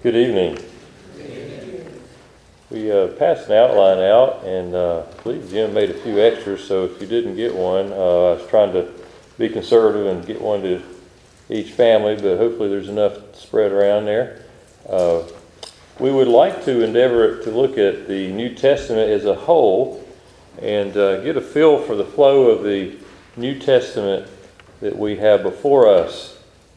Good evening. We passed an outline out, and I believe Jim made a few extras, so if you didn't get one, I was trying to be conservative and get one to each family, but hopefully there's enough spread around there. We would like to endeavor to look at the New Testament as a whole and get a feel for the flow of the New Testament that we have before us.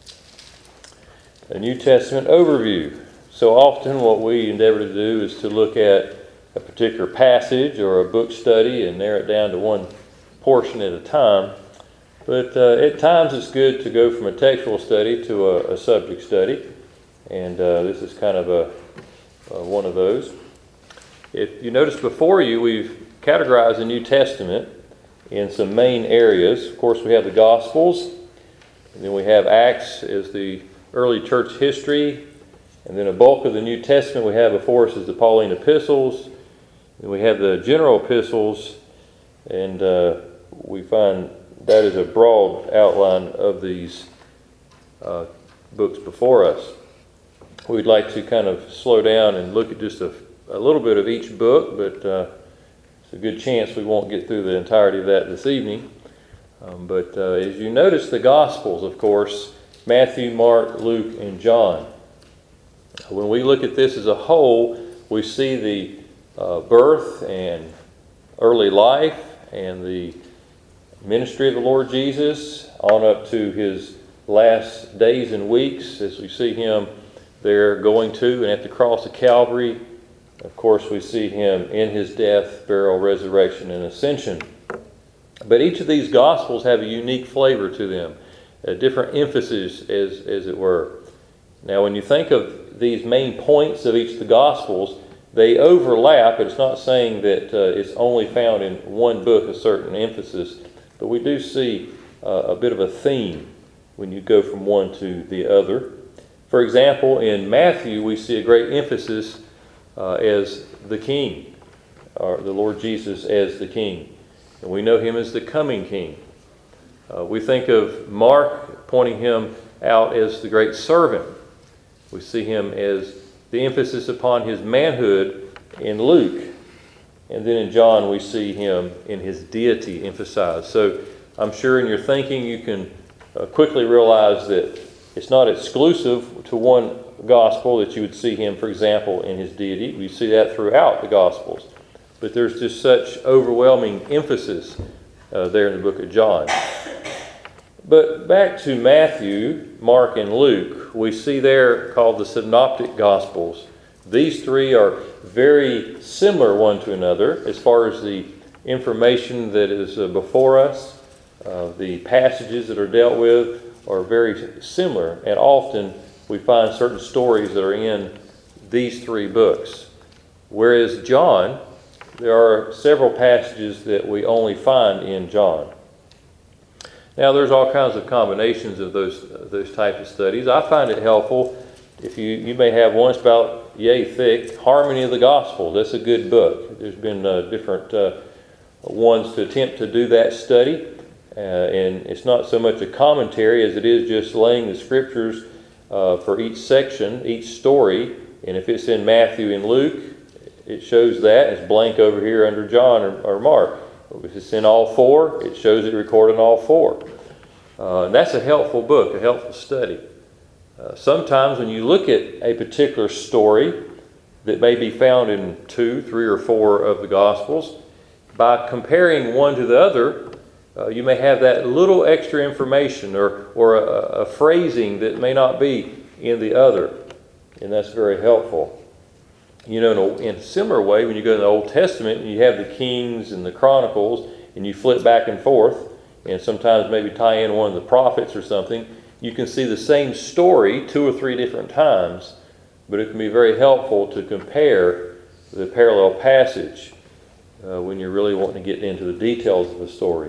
A New Testament overview. So often what we endeavor to do is to look at a particular passage or a book study and narrow it down to one portion at a time. But at times it's good to go from a textual study to a subject study. And this is kind of one of those. If you notice before you, we've categorized the New Testament in some main areas. Of course, we have the Gospels, and then we have Acts as the early church history, and then a bulk of the New Testament we have before us is the Pauline epistles, and we have the general epistles, and we find that is a broad outline of these books before us. We'd like to kind of slow down and look at just a little bit of each book, but it's a good chance we won't get through the entirety of that this evening. But as you notice, the Gospels, of course, Matthew, Mark, Luke, and John. When we look at this as a whole, we see the birth and early life and the ministry of the Lord Jesus on up to his last days and weeks as we see him there going to and at the cross of Calvary. Of course, we see him in his death, burial, resurrection, and ascension. But each of these Gospels have a unique flavor to them, a different emphasis, as it were. Now, when you think of these main points of each of the Gospels, they overlap. It's not saying that it's only found in one book, a certain emphasis, but we do see a bit of a theme when you go from one to the other. For example, in Matthew, we see a great emphasis as the King, or the Lord Jesus as the King. And we know him as the coming King. We think of Mark pointing him out as the great servant. We see him as the emphasis upon his manhood in Luke. And then in John we see him in his deity emphasized. So I'm sure in your thinking you can quickly realize that it's not exclusive to one gospel that you would see him, for example, in his deity. We see that throughout the Gospels. But there's just such overwhelming emphasis there in the book of John. But back to Matthew, Mark, and Luke, we see there called the Synoptic Gospels. These three are very similar one to another as far as the information that is before us. The passages that are dealt with are very similar, and often we find certain stories that are in these three books. Whereas John, there are several passages that we only find in John. Now, there's all kinds of combinations of those types of studies. I find it helpful if you may have one that's about yay thick, Harmony of the Gospel. That's a good book. There's been different ones to attempt to do that study, and it's not so much a commentary as it is just laying the scriptures for each section, each story. And if it's in Matthew and Luke, it shows that. It's blank over here under John or Mark. If it's in all four, it shows it recorded in all four. And that's a helpful book, a helpful study. Sometimes when you look at a particular story that may be found in 2, 3, or 4 of the Gospels, by comparing one to the other, you may have that little extra information or a phrasing that may not be in the other. And that's very helpful. You know, in a similar way, when you go to the Old Testament and you have the Kings and the Chronicles and you flip back and forth and sometimes maybe tie in one of the prophets or something, you can see the same story 2 or 3 different times, but it can be very helpful to compare the parallel passage when you're really wanting to get into the details of a story.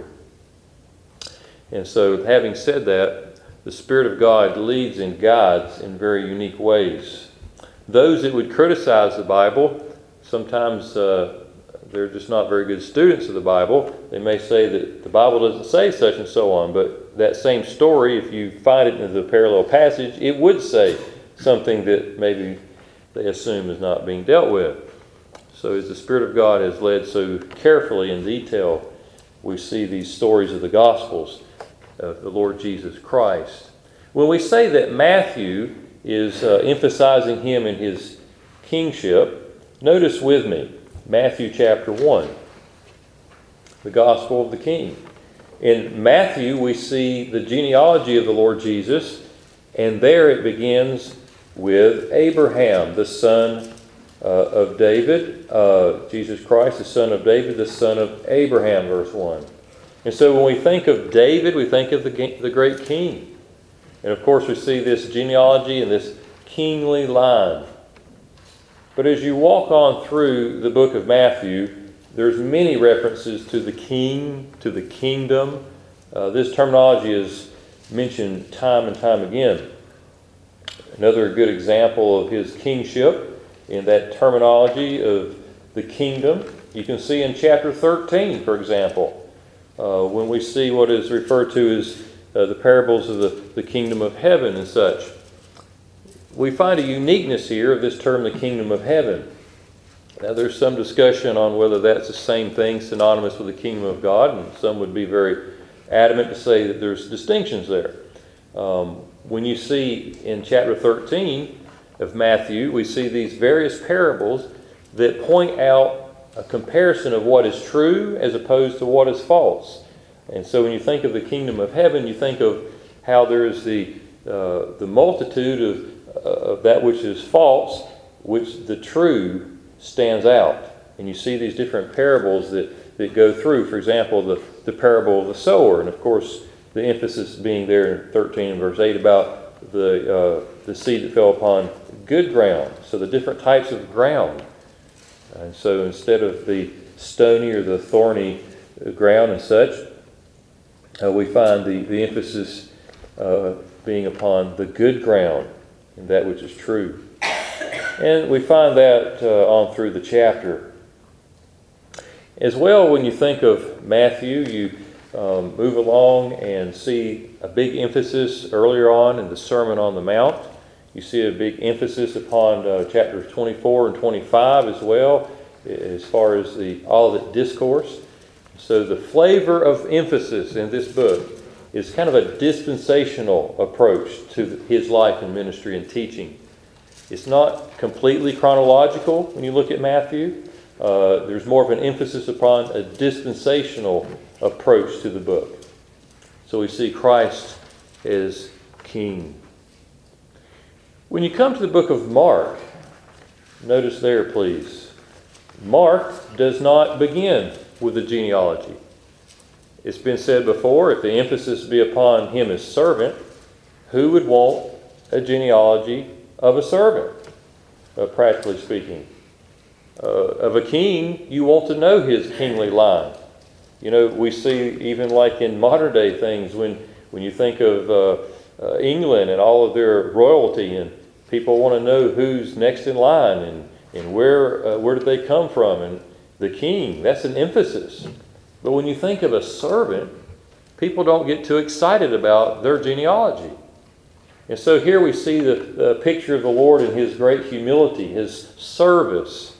And so, having said that, the Spirit of God leads and guides in very unique ways. Those that would criticize the Bible, sometimes they're just not very good students of the Bible. They may say that the Bible doesn't say such and so on, but that same story, if you find it in the parallel passage, it would say something that maybe they assume is not being dealt with. So as the Spirit of God has led so carefully in detail, we see these stories of the Gospels of the Lord Jesus Christ. When we say that Matthew is emphasizing him in his kingship, notice with me Matthew chapter 1, the Gospel of the King. In Matthew, we see the genealogy of the Lord Jesus, and there it begins with Abraham, the son of David, Jesus Christ, the son of David, the son of Abraham, verse 1. And so when we think of David, we think of the great king. And of course, we see this genealogy and this kingly line. But as you walk on through the book of Matthew, there's many references to the king, to the kingdom. This terminology is mentioned time and time again. Another good example of his kingship in that terminology of the kingdom, you can see in chapter 13, for example, when we see what is referred to as the parables of the kingdom of heaven and such. We find a uniqueness here of this term, the kingdom of heaven. Now, there's some discussion on whether that's the same thing, synonymous with the kingdom of God, and some would be very adamant to say that there's distinctions there. When you see in chapter 13 of Matthew, we see these various parables that point out a comparison of what is true as opposed to what is false. And so when you think of the kingdom of heaven, you think of how there is the multitude of that which is false, which the true stands out. And you see these different parables that go through. For example, the parable of the sower. And of course, the emphasis being there in 13 and verse 8 about the seed that fell upon good ground. So the different types of ground. And so instead of the stony or the thorny ground and such, we find the emphasis being upon the good ground and that which is true. And we find that on through the chapter. As well, when you think of Matthew, you move along and see a big emphasis earlier on in the Sermon on the Mount. You see a big emphasis upon chapters 24 and 25 as well, as far as the Olivet Discourse. So the flavor of emphasis in this book is kind of a dispensational approach to his life and ministry and teaching. It's not completely chronological when you look at Matthew. There's more of an emphasis upon a dispensational approach to the book. So we see Christ as King. When you come to the book of Mark, notice there, please, Mark does not begin with a genealogy. It's been said before, if the emphasis be upon him as servant, who would want a genealogy of a servant, practically speaking? Of a king, you want to know his kingly line. You know, we see even like in modern day things, when you think of England and all of their royalty, and people want to know who's next in line and where did they come from, and the king, that's an emphasis. But when you think of a servant, people don't get too excited about their genealogy. And so here we see the picture of the Lord in his great humility, his service.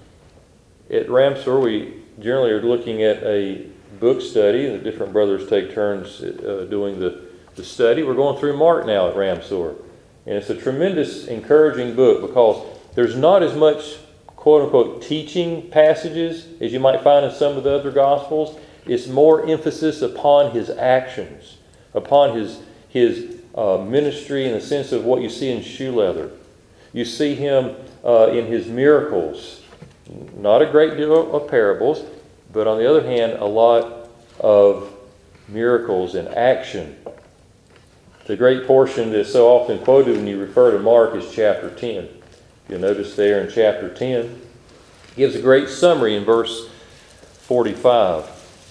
At Ramsor, we generally are looking at a book study. The different brothers take turns doing the study. We're going through Mark now at Ramsor. And it's a tremendous, encouraging book because there's not as much quote-unquote teaching passages as you might find in some of the other Gospels. It's more emphasis upon his actions, upon his ministry in the sense of what you see in shoe leather. You see him in his miracles. Not a great deal of parables, but on the other hand, a lot of miracles and action. The great portion that's so often quoted when you refer to Mark is chapter 10. You'll notice there in chapter 10, it gives a great summary in verse 45.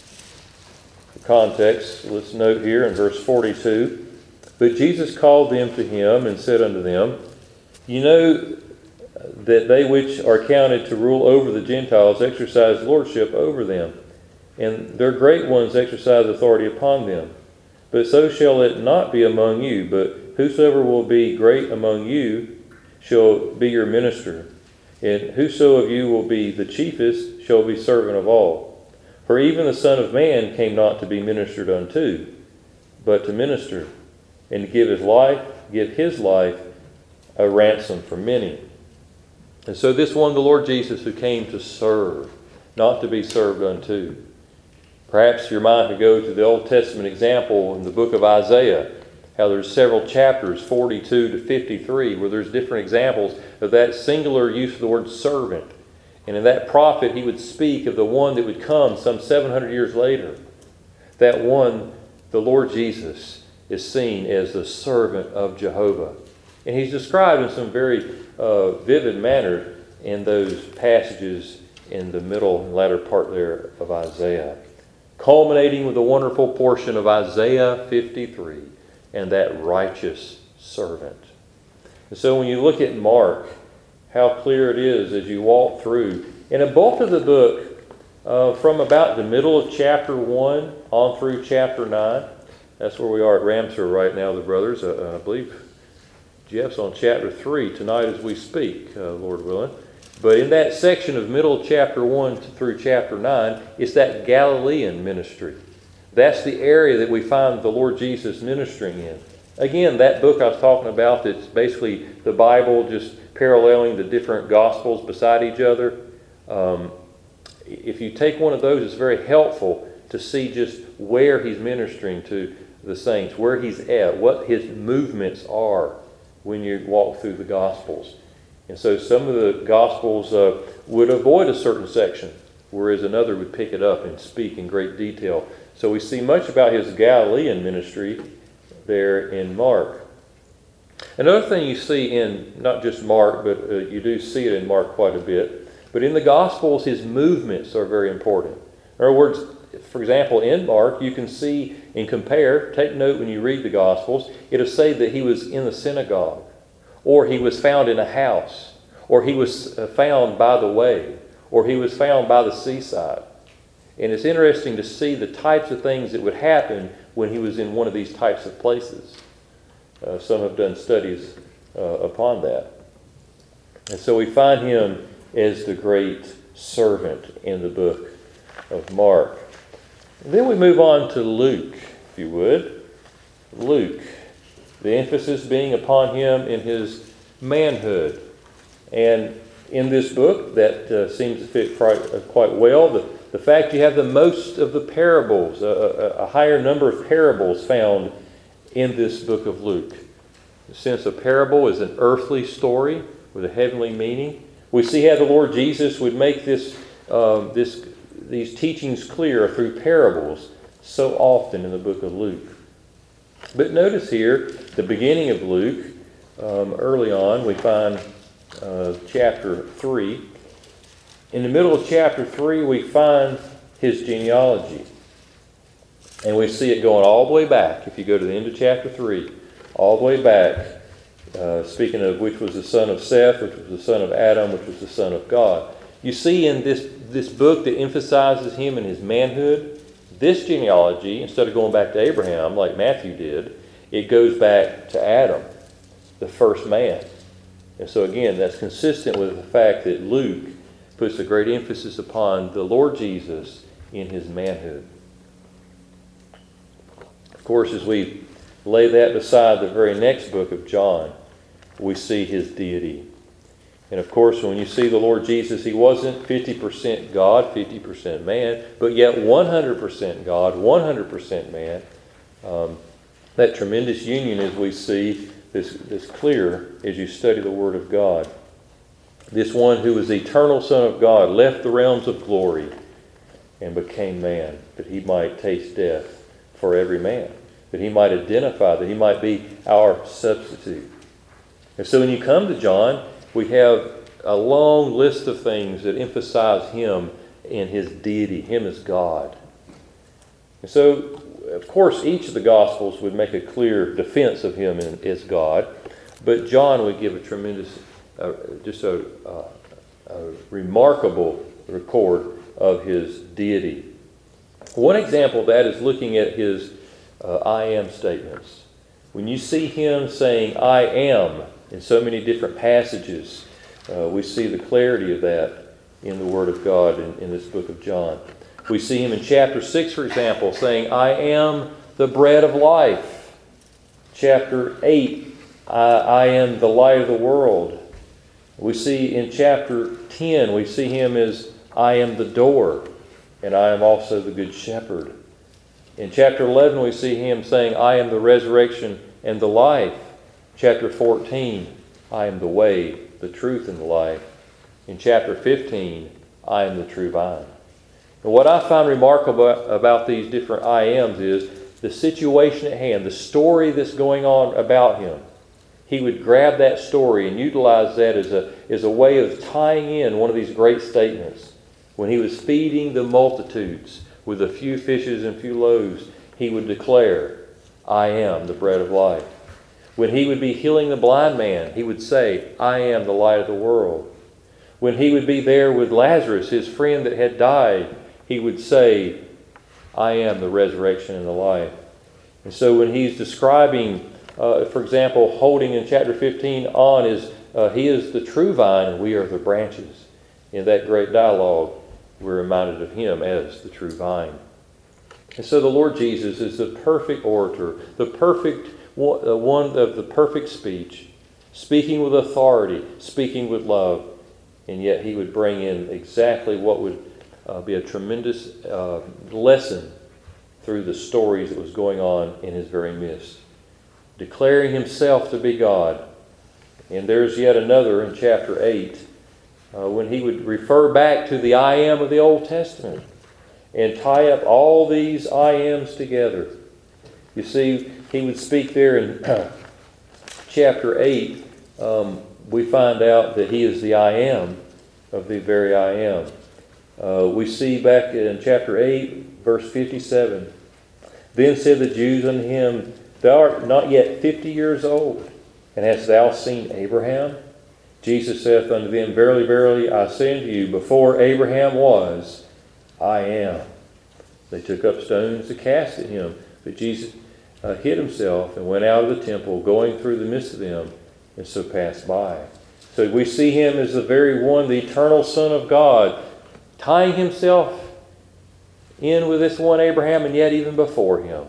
For context, let's note here in verse 42, "But Jesus called them to him and said unto them, You know that they which are counted to rule over the Gentiles exercise lordship over them, and their great ones exercise authority upon them. But so shall it not be among you, but whosoever will be great among you shall be your minister. And whoso of you will be the chiefest shall be servant of all. For even the Son of Man came not to be ministered unto, but to minister, and to give his life a ransom for many. And so this one, the Lord Jesus, who came to serve, not to be served unto. Perhaps your mind could go to the Old Testament example in the book of Isaiah, how there's several chapters, 42 to 53, where there's different examples of that singular use of the word servant. And in that prophet, he would speak of the one that would come some 700 years later. That one, the Lord Jesus, is seen as the servant of Jehovah. And he's described in some very vivid manner in those passages in the middle and latter part there of Isaiah, culminating with the wonderful portion of Isaiah 53 and that righteous servant. And so when you look at Mark, how clear it is as you walk through. In a bulk of the book, from about the middle of chapter 1 on through chapter 9, that's where we are at Ramseur right now, the brothers. I believe Jeff's on chapter 3 tonight as we speak, Lord willing. But in that section of middle of chapter 1 through chapter 9, it's that Galilean ministry. That's the area that we find the Lord Jesus ministering in. Again, that book I was talking about, that's basically the Bible just paralleling the different Gospels beside each other. If you take one of those, it's very helpful to see just where he's ministering to the saints, where he's at, what his movements are when you walk through the Gospels. And so some of the Gospels would avoid a certain section, whereas another would pick it up and speak in great detail. So we see much about his Galilean ministry there in Mark. Another thing you see in not just Mark, but you do see it in Mark quite a bit, but in the Gospels, his movements are very important. In other words, for example, in Mark, you can see and compare, take note when you read the Gospels, it'll say that he was in the synagogue, or he was found in a house, or he was found by the way, or he was found by the seaside. And it's interesting to see the types of things that would happen when he was in one of these types of places. Some have done studies upon that. And so we find him as the great servant in the book of Mark. And then we move on to Luke, if you would. Luke, the emphasis being upon him in his manhood. And in this book, that seems to fit quite well. The fact you have the most of the parables, a higher number of parables found in this book of Luke. Since a parable is an earthly story with a heavenly meaning, we see how the Lord Jesus would make these teachings clear through parables so often in the book of Luke. But notice here, the beginning of Luke, early on, we find chapter 3. In the middle of chapter 3, we find his genealogy. And we see it going all the way back. If you go to the end of chapter 3, all the way back, speaking of which was the son of Seth, which was the son of Adam, which was the son of God. You see in this book that emphasizes him in his manhood, this genealogy, instead of going back to Abraham like Matthew did, it goes back to Adam, the first man. And so again, that's consistent with the fact that Luke puts a great emphasis upon the Lord Jesus in his manhood. Of course, as we lay that beside the very next book of John, we see his deity. And of course, when you see the Lord Jesus, he wasn't 50% God, 50% man, but yet 100% God, 100% man. That tremendous union, as we see, is clear as you study the Word of God. This one who was the eternal Son of God left the realms of glory and became man, that he might taste death for every man, that he might identify, that he might be our substitute. And so when you come to John, we have a long list of things that emphasize him in his deity, him as God. And so, of course, each of the Gospels would make a clear defense of him as God, but John would give a tremendous, just a remarkable record of his deity. One example of that is looking at his I am statements. When you see him saying, I am, in so many different passages. We see the clarity of that in the Word of God in this book of John. We see him in chapter 6, for example, saying, I am the bread of life. Chapter 8, I am the light of the world. We see in chapter 10, we see him as, I am the door, and I am also the good shepherd. In chapter 11, we see him saying, I am the resurrection and the life. Chapter 14, I am the way, the truth, and the life. In chapter 15, I am the true vine. And what I find remarkable about these different I ams is the situation at hand, the story that's going on about him. He would grab that story and utilize that as a way of tying in one of these great statements. When he was feeding the multitudes with a few fishes and few loaves, he would declare, I am the bread of life. When he would be healing the blind man, he would say, I am the light of the world. When he would be there with Lazarus, his friend that had died, he would say, I am the resurrection and the life. And so when he's describing, for example, holding in chapter 15 on is, he is the true vine and we are the branches. In that great dialogue, we're reminded of him as the true vine. And so the Lord Jesus is the perfect orator, the perfect one of the perfect speech, speaking with authority, speaking with love, and yet he would bring in exactly what would be a tremendous lesson through the stories that was going on in his very midst. Declaring himself to be God. And there's yet another in chapter 8 when he would refer back to the I am of the Old Testament and tie up all these I ams together. You see, he would speak there in chapter 8. We find out that he is the I am of the very I am. We see back in chapter 8, verse 57, Then said the Jews unto him, Thou art not yet 50 years old, and hast thou seen Abraham? Jesus saith unto them, Verily, verily, I say unto you, before Abraham was, I am. They took up stones to cast at him, but Jesus hid himself and went out of the temple, going through the midst of them, and so passed by. So we see him as the very one, the eternal Son of God, tying himself in with this one Abraham, and yet even before him.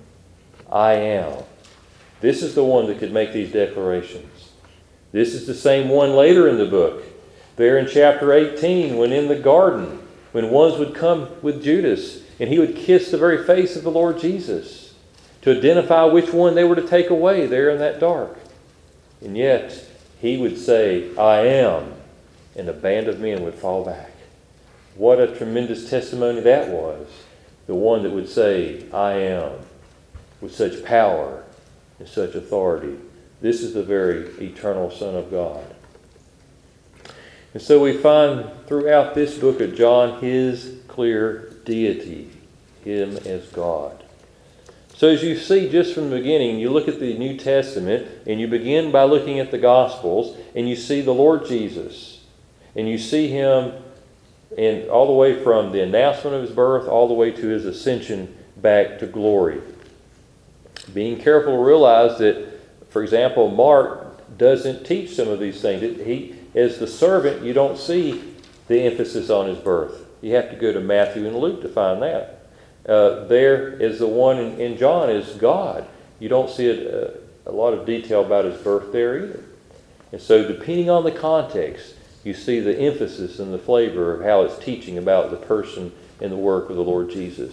I am. This is the one that could make these declarations. This is the same one later in the book. There in chapter 18, when in the garden, when ones would come with Judas, and he would kiss the very face of the Lord Jesus to identify which one they were to take away there in that dark. And yet, he would say, I am, and a band of men would fall back. What a tremendous testimony that was. The one that would say, I am, with such power and such authority. This is the very eternal Son of God. And so we find throughout this book of John his clear deity, him as God. So as you see just from the beginning, you look at the New Testament and you begin by looking at the Gospels and you see the Lord Jesus. And you see him and all the way from the announcement of his birth all the way to his ascension back to glory. Being careful to realize that, for example, Mark doesn't teach some of these things. He, as the servant, you don't see the emphasis on his birth. You have to go to Matthew and Luke to find that. There is the one in John is God. You don't see a lot of detail about his birth there either. And so depending on the context, you see the emphasis and the flavor of how it's teaching about the person and the work of the Lord Jesus.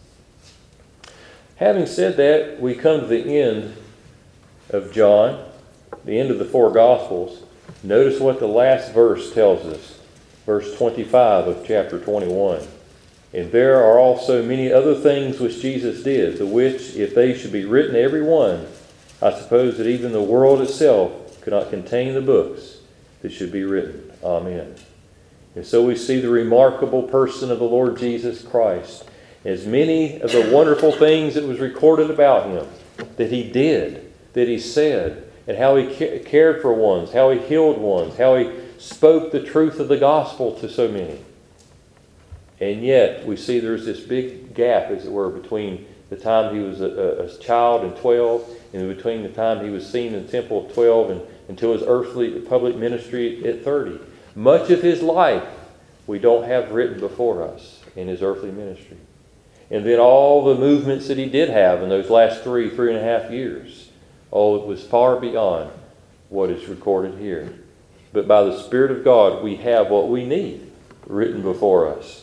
Having said that, we come to the end of John, the end of the four Gospels. Notice what the last verse tells us. Verse 25 of chapter 21. And there are also many other things which Jesus did, the which, if they should be written every one, I suppose that even the world itself could not contain the books that should be written. Amen. And so we see the remarkable person of the Lord Jesus Christ. As many of the wonderful things that was recorded about him, that he did, that he said, and how he cared for ones, how he healed ones, how he spoke the truth of the gospel to so many. And yet, we see there's this big gap, as it were, between the time he was a child and 12, and between the time he was seen in the temple at 12 and until his earthly public ministry at 30. Much of his life we don't have written before us in his earthly ministry. And then all the movements that he did have in those last 3.5 years, it was far beyond what is recorded here. But by the Spirit of God, we have what we need written before us.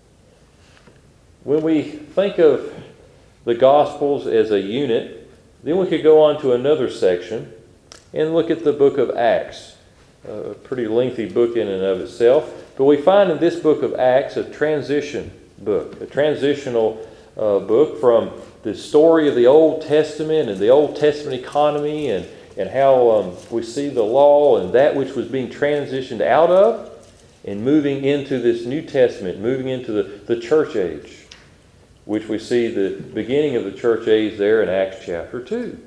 When we think of the Gospels as a unit, then we could go on to another section and look at the book of Acts. A pretty lengthy book in and of itself. But we find in this book of Acts a transition book, a transitional book from the story of the Old Testament and the Old Testament economy and how we see the law and that which was being transitioned out of and moving into this New Testament, moving into the church age, which we see the beginning of the church age there in Acts chapter 2.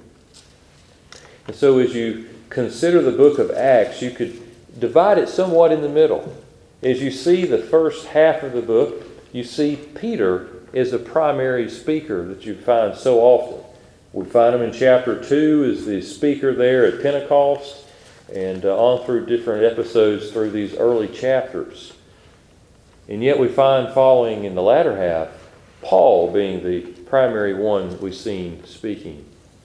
And so as you consider the book of Acts, you could divide it somewhat in the middle. As you see the first half of the book, you see Peter as a primary speaker that you find so often. We find him in chapter 2 as the speaker there at Pentecost and on through different episodes through these early chapters. And yet we find following in the latter half, Paul being the primary one that we've seen speaking.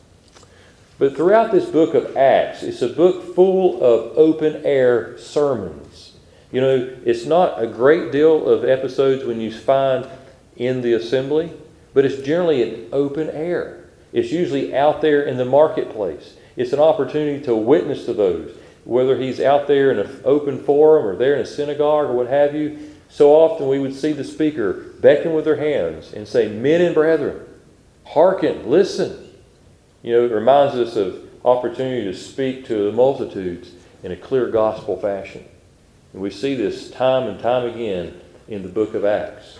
But throughout this book of Acts, it's a book full of open-air sermons. You know, it's not a great deal of episodes when you find in the assembly, but it's generally in open air. It's usually out there in the marketplace. It's an opportunity to witness to those, whether he's out there in an open forum or there in a synagogue or what have you. So often we would see the speaker beckon with their hands and say, "Men and brethren, hearken, listen." You know, it reminds us of opportunity to speak to the multitudes in a clear gospel fashion. And we see this time and time again in the book of Acts.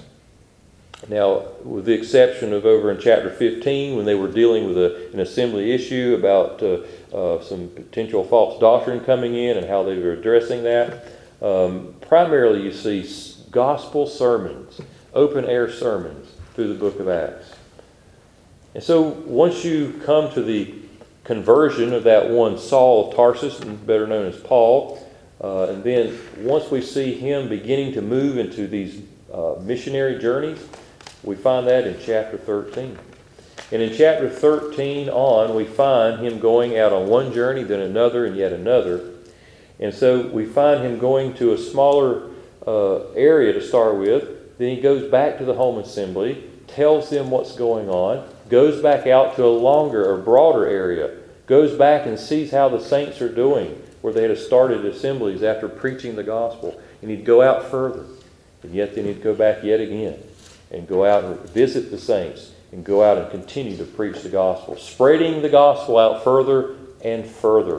Now, with the exception of over in chapter 15, when they were dealing with an assembly issue about some potential false doctrine coming in and how they were addressing that, primarily you see gospel sermons, open-air sermons through the book of Acts. And so once you come to the conversion of that one Saul of Tarsus, better known as Paul, and then once we see him beginning to move into these missionary journeys, we find that in chapter 13. And in chapter 13 on, we find him going out on one journey, then another, and yet another. And so we find him going to a smaller area to start with. Then he goes back to the home assembly, tells them what's going on, goes back out to a longer or broader area, goes back and sees how the saints are doing, where they had started assemblies after preaching the gospel. And he'd go out further. And yet then he'd go back yet again and go out and visit the saints and go out and continue to preach the gospel, spreading the gospel out further and further,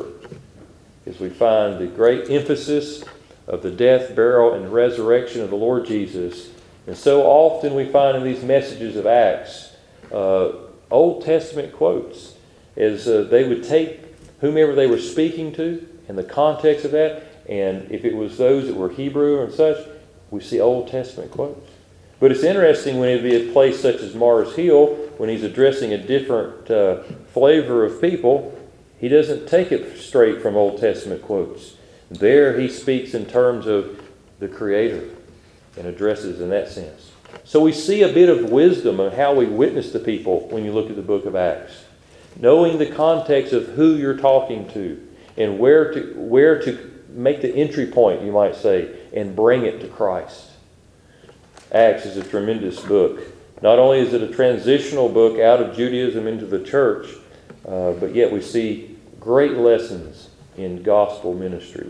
as we find the great emphasis of the death, burial, and resurrection of the Lord Jesus. And so often we find in these messages of Acts Old Testament quotes, as they would take whomever they were speaking to and the context of that, and if it was those that were Hebrew and such, we see Old Testament quotes. But it's interesting when it'd be a place such as Mars Hill, when he's addressing a different flavor of people, he doesn't take it straight from Old Testament quotes. There he speaks in terms of the Creator and addresses in that sense. So we see a bit of wisdom on how we witness to people when you look at the book of Acts. Knowing the context of who you're talking to and where to make the entry point, you might say, and bring it to Christ. Acts is a tremendous book. Not only is it a transitional book out of Judaism into the church, but yet we see great lessons in gospel ministry.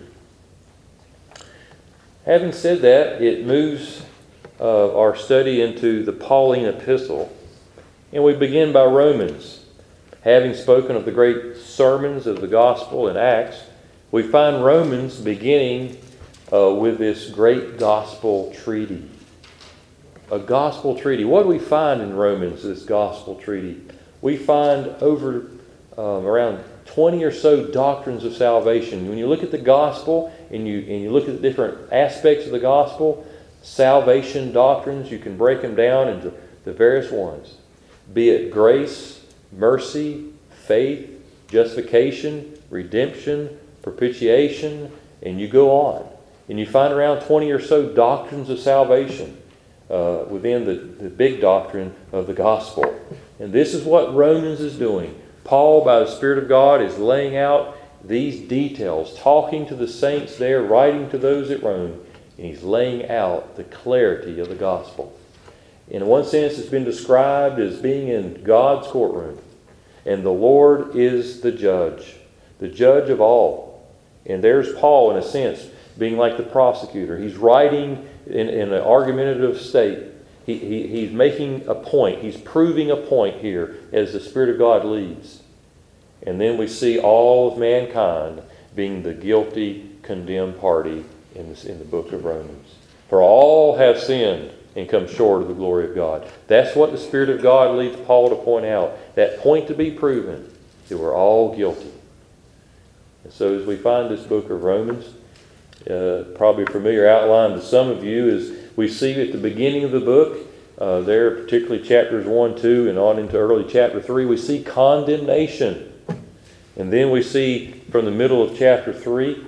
Having said that, it moves our study into the Pauline epistle, and we begin by Romans. Having spoken of the great sermons of the gospel in Acts, we find Romans beginning with this great gospel treaty. A gospel treaty. What do we find in Romans, this gospel treaty? We find over around 20 or so doctrines of salvation. When you look at the gospel and you look at the different aspects of the gospel, salvation doctrines, you can break them down into the various ones. Be it grace, mercy, faith, justification, redemption, propitiation, and you go on. And you find around 20 or so doctrines of salvation within the big doctrine of the gospel. And this is what Romans is doing. Paul, by the Spirit of God, is laying out these details, talking to the saints there, writing to those at Rome, and he's laying out the clarity of the gospel. In one sense, it's been described as being in God's courtroom, and the Lord is the judge of all. And there's Paul, in a sense, being like the prosecutor. He's writing in an argumentative state. He's making a point. He's proving a point here as the Spirit of God leads. And then we see all of mankind being the guilty, condemned party in the book of Romans. For all have sinned and come short of the glory of God. That's what the Spirit of God leads Paul to point out. That point to be proven, that we're all guilty. And so as we find this book of Romans, probably a familiar outline to some of you is we see at the beginning of the book, there particularly chapters 1, 2, and on into early chapter 3, we see condemnation. And then we see from the middle of chapter 3,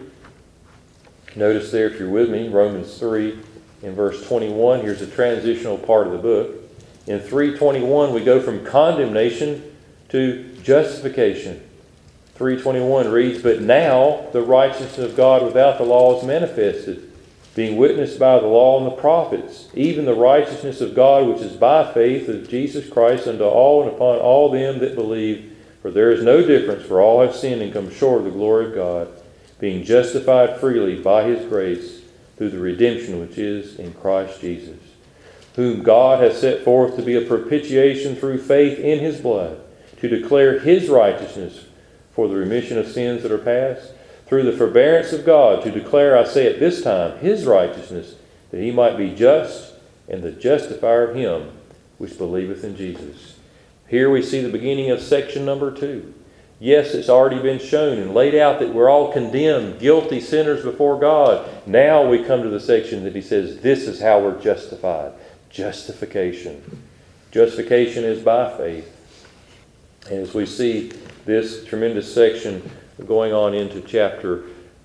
notice there if you're with me, Romans 3 in verse 21, here's a transitional part of the book. In 3:21 we go from condemnation to justification. 3:21 reads, "But now the righteousness of God without the law is manifested, being witnessed by the law and the prophets, even the righteousness of God which is by faith of Jesus Christ unto all and upon all them that believe. For there is no difference, for all have sinned and come short of the glory of God, being justified freely by His grace through the redemption which is in Christ Jesus, whom God has set forth to be a propitiation through faith in His blood, to declare His righteousness for the remission of sins that are past, through the forbearance of God, to declare, I say at this time, His righteousness, that He might be just and the justifier of him which believeth in Jesus." Here we see the beginning of section number 2. Yes, it's already been shown and laid out that we're all condemned, guilty sinners before God. Now we come to the section that he says, this is how we're justified. Justification. Justification is by faith. And as we see this tremendous section going on into chapter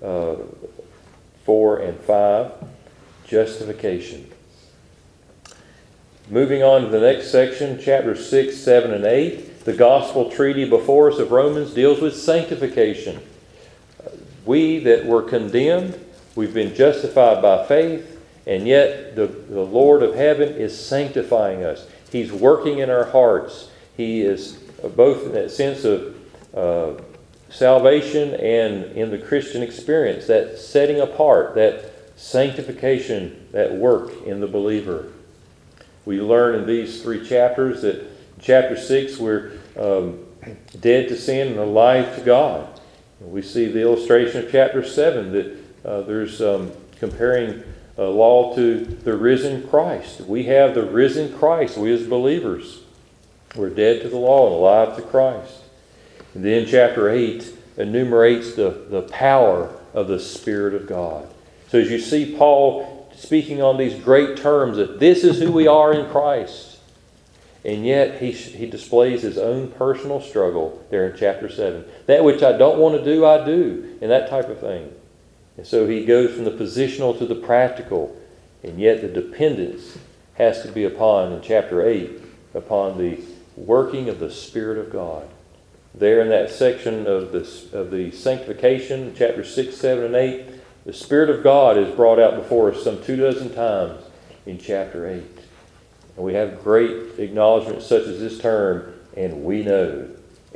4 and 5, justification. Moving on to the next section, chapters 6, 7, and 8, the gospel treaty before us of Romans deals with sanctification. We that were condemned, we've been justified by faith, and yet the Lord of heaven is sanctifying us. He's working in our hearts. He is both in that sense of salvation and in the Christian experience, that setting apart, that sanctification, that work in the believer. We learn in these 3 chapters that in chapter 6 we're dead to sin and alive to God. We see the illustration of chapter 7 that there's comparing law to the risen Christ. We have the risen Christ, we as believers. We're dead to the law and alive to Christ. And then chapter 8 enumerates the power of the Spirit of God. So as you see Paul speaking on these great terms that this is who we are in Christ, and yet he displays his own personal struggle there in chapter 7. That which I don't want to do, I do, and that type of thing. And so he goes from the positional to the practical, and yet the dependence has to be upon, in chapter 8, upon the working of the Spirit of God. There in that section of the sanctification, chapter 6, 7, and 8, the Spirit of God is brought out before us some 24 times in chapter 8. And we have great acknowledgement such as this term, and we know.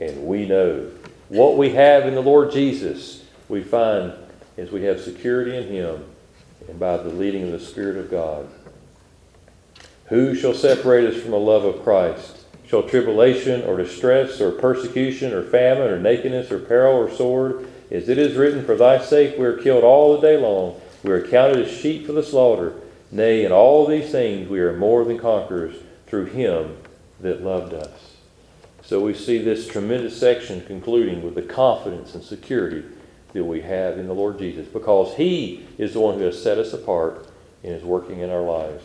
What we have in the Lord Jesus, we find as we have security in Him and by the leading of the Spirit of God. Who shall separate us from the love of Christ? Shall tribulation or distress or persecution or famine or nakedness or peril or sword? As it is written, for thy sake we are killed all the day long. We are counted as sheep for the slaughter. Nay, in all these things we are more than conquerors through Him that loved us. So we see this tremendous section concluding with the confidence and security that we have in the Lord Jesus, because He is the one who has set us apart and is working in our lives.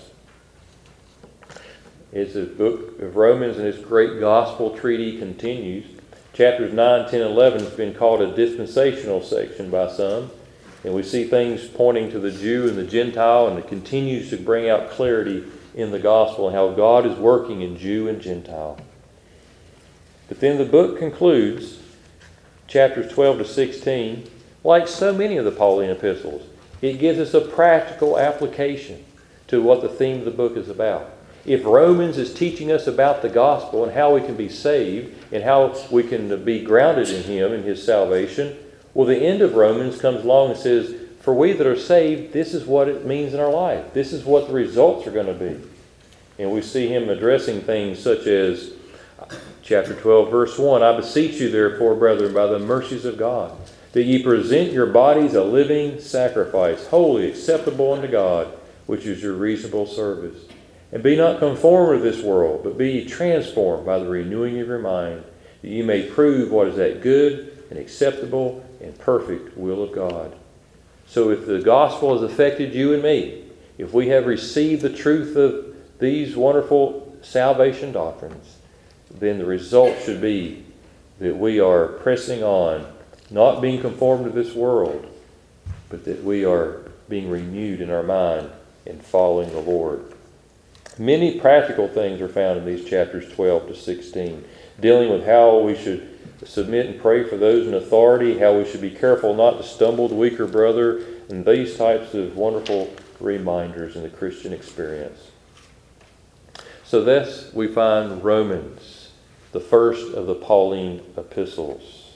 As the book of Romans and its great gospel treaty continues, Chapters 9, 10, and 11 has been called a dispensational section by some. And we see things pointing to the Jew and the Gentile, and it continues to bring out clarity in the gospel and how God is working in Jew and Gentile. But then the book concludes, chapters 12 to 16, like so many of the Pauline epistles. It gives us a practical application to what the theme of the book is about. If Romans is teaching us about the gospel and how we can be saved and how we can be grounded in Him and His salvation, well, the end of Romans comes along and says, for we that are saved, this is what it means in our life. This is what the results are going to be. And we see him addressing things such as chapter 12, verse 1, I beseech you, therefore, brethren, by the mercies of God, that ye present your bodies a living sacrifice, holy, acceptable unto God, which is your reasonable service. And be not conformed to this world, but be ye transformed by the renewing of your mind, that ye may prove what is that good and acceptable and perfect will of God. So if the gospel has affected you and me, if we have received the truth of these wonderful salvation doctrines, then the result should be that we are pressing on, not being conformed to this world, but that we are being renewed in our mind and following the Lord. Many practical things are found in these chapters 12 to 16, dealing with how we should submit and pray for those in authority, how we should be careful not to stumble the weaker brother, and these types of wonderful reminders in the Christian experience. So thus we find Romans, the first of the Pauline epistles.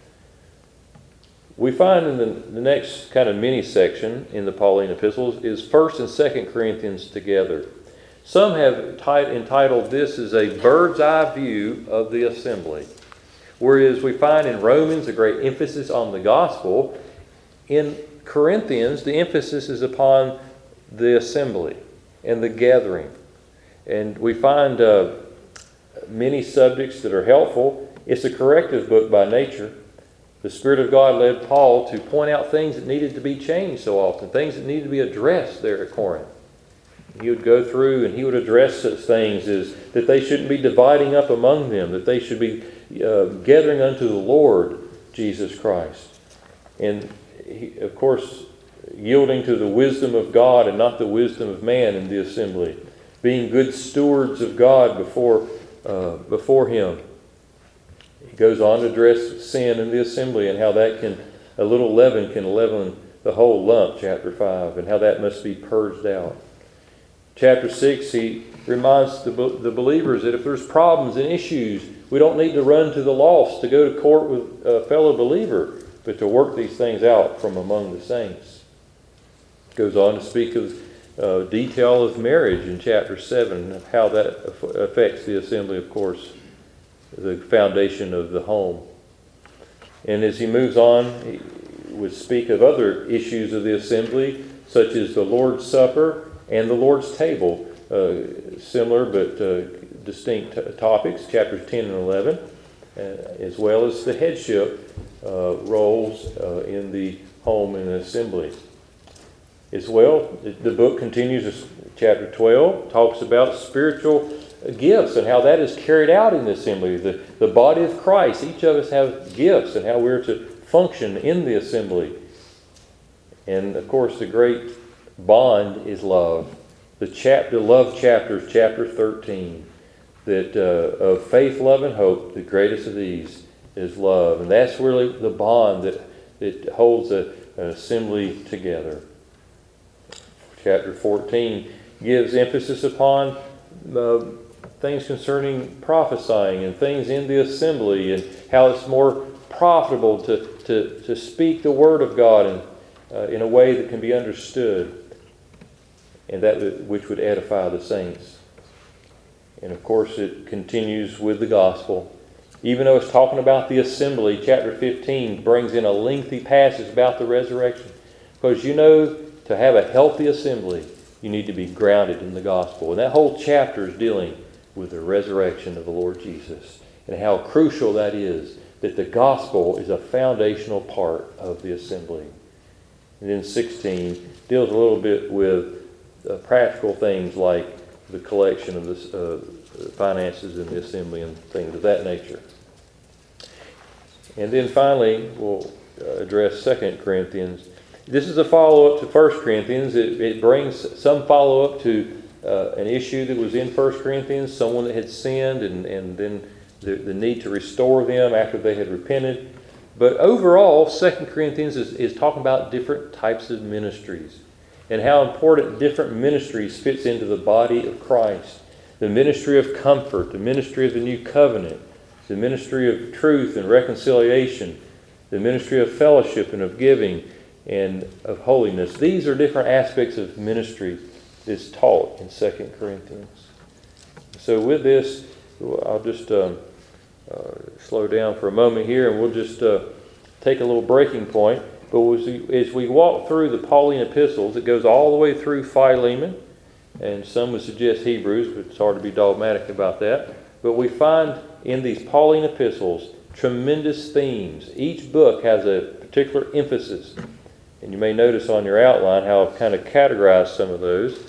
We find in the next kind of mini section in the Pauline epistles is 1st and 2nd Corinthians together. Some have entitled this as a bird's eye view of the assembly. Whereas we find in Romans a great emphasis on the gospel, in Corinthians the emphasis is upon the assembly and the gathering. And we find many subjects that are helpful. It's a corrective book by nature. The Spirit of God led Paul to point out things that needed to be changed so often, things that needed to be addressed there at Corinth. He would go through and he would address such things as that they shouldn't be dividing up among them, that they should be gathering unto the Lord Jesus Christ. And he, of course, yielding to the wisdom of God and not the wisdom of man in the assembly. Being good stewards of God before Him. He goes on to address sin in the assembly and how that a little leaven can leaven the whole lump, chapter 5, and how that must be purged out. Chapter 6, he reminds the believers that if there's problems and issues, we don't need to run to the lost to go to court with a fellow believer, but to work these things out from among the saints. Goes on to speak of detail of marriage in chapter 7, and how that affects the assembly, of course, the foundation of the home. And as he moves on, he would speak of other issues of the assembly, such as the Lord's Supper and the Lord's table, similar but distinct topics, chapters 10 and 11, as well as the headship roles in the home and the assembly. As well, the book continues, chapter 12, talks about spiritual gifts and how that is carried out in the assembly. The body of Christ, each of us have gifts and how we're to function in the assembly. And of course, the great bond is love. The love chapters, chapter 13, that of faith, love, and hope, the greatest of these is love. And that's really the bond that holds an assembly together. Chapter 14 gives emphasis upon things concerning prophesying and things in the assembly and how it's more profitable to speak the Word of God in a way that can be understood, and that which would edify the saints. And of course it continues with the gospel. Even though it's talking about the assembly, chapter 15 brings in a lengthy passage about the resurrection. Because to have a healthy assembly, you need to be grounded in the gospel. And that whole chapter is dealing with the resurrection of the Lord Jesus and how crucial that is, that the gospel is a foundational part of the assembly. And then 16 deals a little bit with practical things like the collection of the finances in the assembly and things of that nature. And then finally, we'll address 2 Corinthians. This is a follow-up to 1 Corinthians. It brings some follow-up to an issue that was in 1 Corinthians, someone that had sinned, and then the need to restore them after they had repented. But overall, 2 Corinthians is talking about different types of ministries and how important different ministries fits into the body of Christ. The ministry of comfort, the ministry of the new covenant, the ministry of truth and reconciliation, the ministry of fellowship and of giving and of holiness. These are different aspects of ministry that's taught in 2 Corinthians. So with this, I'll just slow down for a moment here, and we'll just take a little breaking point. But as we walk through the Pauline epistles, it goes all the way through Philemon, and some would suggest Hebrews, but it's hard to be dogmatic about that. But we find in these Pauline epistles tremendous themes. Each book has a particular emphasis. And you may notice on your outline how I've kind of categorized some of those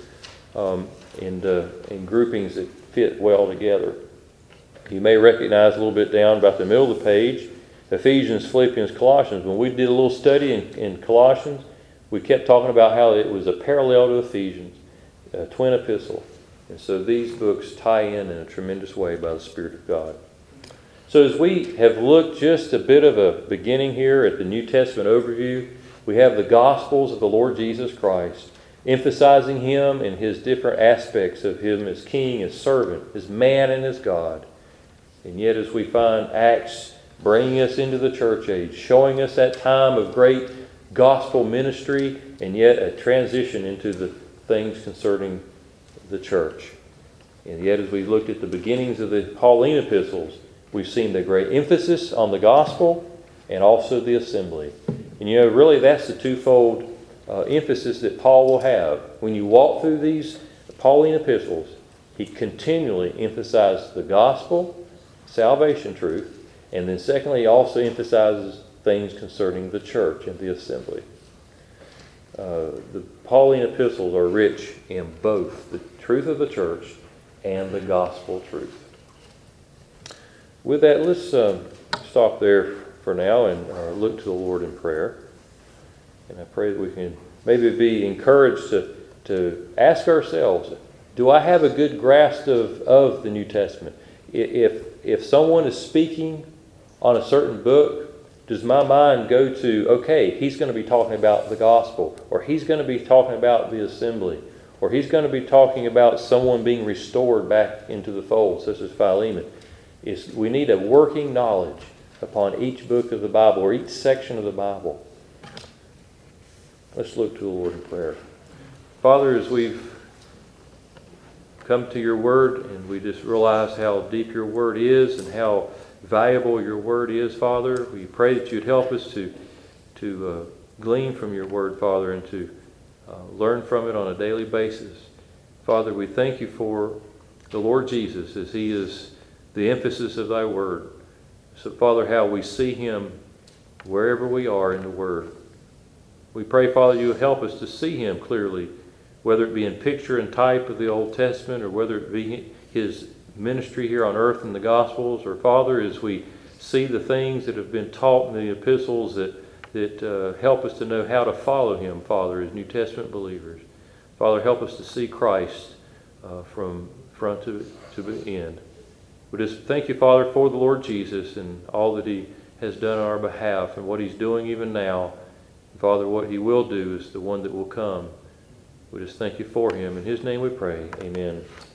in groupings that fit well together. You may recognize a little bit down about the middle of the page, Ephesians, Philippians, Colossians. When we did a little study in Colossians, we kept talking about how it was a parallel to Ephesians, a twin epistle. And so these books tie in a tremendous way by the Spirit of God. So as we have looked just a bit of a beginning here at the New Testament overview, we have the Gospels of the Lord Jesus Christ, emphasizing Him and His different aspects of Him as King, as servant, as man, and as God. And yet as we find Acts bringing us into the church age, showing us that time of great gospel ministry, and yet a transition into the things concerning the church. And yet as we looked at the beginnings of the Pauline epistles, we've seen the great emphasis on the gospel and also the assembly. And really that's the twofold emphasis that Paul will have. When you walk through these Pauline epistles, he continually emphasizes the gospel, salvation truth, and then secondly, he also emphasizes things concerning the church and the assembly. The Pauline epistles are rich in both the truth of the church and the gospel truth. With that, let's stop there for now and look to the Lord in prayer. And I pray that we can maybe be encouraged to ask ourselves, do I have a good grasp of the New Testament? If someone is speaking on a certain book, does my mind go to, okay, he's going to be talking about the gospel, or he's going to be talking about the assembly, or he's going to be talking about someone being restored back into the fold, such as Philemon. We need a working knowledge upon each book of the Bible, or each section of the Bible. Let's look to the Lord in prayer. Father, as we've come to your word, and we just realize how deep your word is and how valuable your word is, Father, we pray that you'd help us to glean from your word, Father, and to learn from it on a daily basis. Father, we thank you for the Lord Jesus, as he is the emphasis of thy word. So, Father, how we see him wherever we are in the word. We pray, Father, you would help us to see him clearly, whether it be in picture and type of the Old Testament, or whether it be his ministry here on earth in the Gospels, or, Father, as we see the things that have been taught in the epistles that help us to know how to follow him, Father, as New Testament believers. Father, help us to see Christ from front to the end. We just thank you, Father, for the Lord Jesus and all that he has done on our behalf and what he's doing even now. And Father, what he will do is the one that will come. We just thank you for him. In his name we pray. Amen.